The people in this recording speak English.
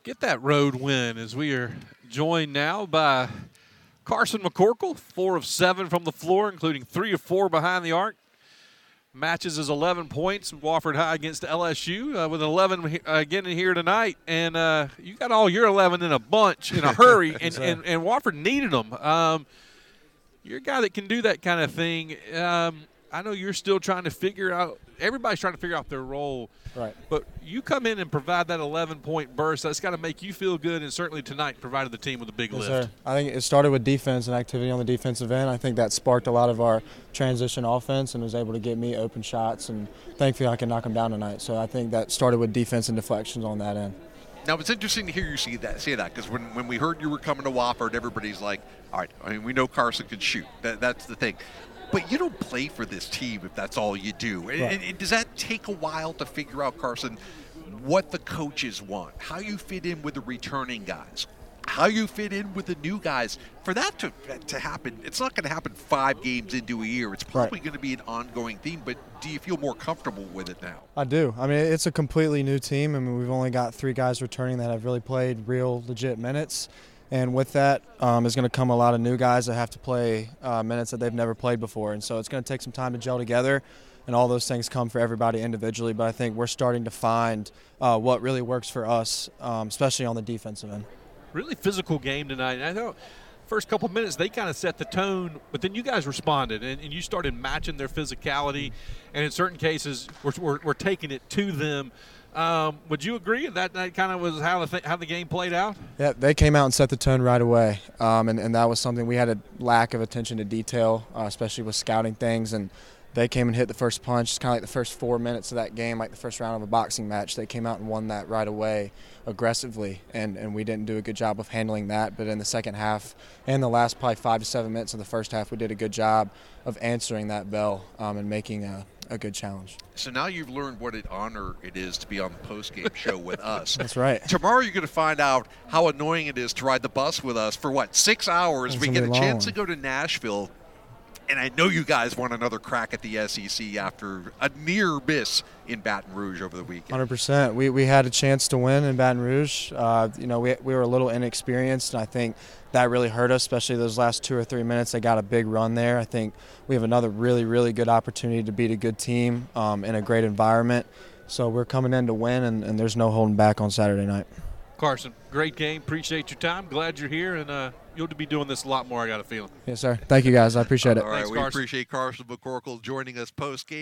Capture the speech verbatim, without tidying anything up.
get that road win as we are joined now by Carson McCorkle, four of seven from the floor, including three of four behind the arc. Matches his eleven points, Wofford High against L S U uh, with eleven again here tonight. And uh, you got all your eleven in a bunch, in a hurry, and, and, and Wofford needed them. Um, you're a guy that can do that kind of thing. Um, I know you're still trying to figure out – everybody's trying to figure out their role. Right. But you come in and provide that eleven-point burst. That's got to make you feel good, and certainly tonight provided the team with a big Yes, lift. Sir. I think it started with defense and activity on the defensive end. I think that sparked a lot of our transition offense and was able to get me open shots, and thankfully I can knock them down tonight. So I think that started with defense and deflections on that end. Now, it's interesting to hear you see that, say that, because when, when we heard you were coming to Wofford, everybody's like, all right, I mean, we know Carson can shoot. That, that's the thing. But you don't play for this team if that's all you do. Right. And, and does that take a while to figure out, Carson, what the coaches want, how you fit in with the returning guys, how you fit in with the new guys? For that to to happen, it's not going to happen five games into a year. It's probably Right. going to be an ongoing theme, but do you feel more comfortable with it now? I do. I mean, it's a completely new team. I mean, we've only got three guys returning that have really played real, legit minutes. And with that um, is going to come a lot of new guys that have to play uh, minutes that they've never played before. And so it's going to take some time to gel together, and all those things come for everybody individually. But I think we're starting to find uh, what really works for us, um, especially on the defensive end. Really physical game tonight. And I know first couple minutes they kind of set the tone, but then you guys responded, and, and you started matching their physicality. And in certain cases, we're, we're, we're taking it to them. Um, would you agree that that kind of was how the th- how the game played out? Yeah, they came out and set the tone right away, um, and, and that was something we had a lack of attention to detail, uh, especially with scouting things. And they came and hit the first punch. It's kind of like the first four minutes of that game, like the first round of a boxing match. They came out and won that right away aggressively, and, and we didn't do a good job of handling that. But in the second half and the last probably five to seven minutes of the first half, we did a good job of answering that bell um, and making a a good challenge. So now you've learned what an honor it is to be on the post-game show with us. That's right. Tomorrow you're going to find out how annoying it is to ride the bus with us for, what, six hours. It's we gonna get a be chance long. to go to Nashville, and I know you guys want another crack at the S E C after a near miss in Baton Rouge over the weekend. one hundred percent. We we had a chance to win in Baton Rouge. Uh, you know, we we were a little inexperienced, and I think that really hurt us, especially those last two or three minutes. They got a big run there. I think we have another really, really good opportunity to beat a good team um, in a great environment. So we're coming in to win, and, and there's no holding back on Saturday night. Carson, great game. Appreciate your time. Glad you're here, and uh, you'll be doing this a lot more, I got a feeling. Yes, sir. Thank you, guys. I appreciate it. All right, Thanks, we Carson. appreciate Carson McCorkle joining us post-game.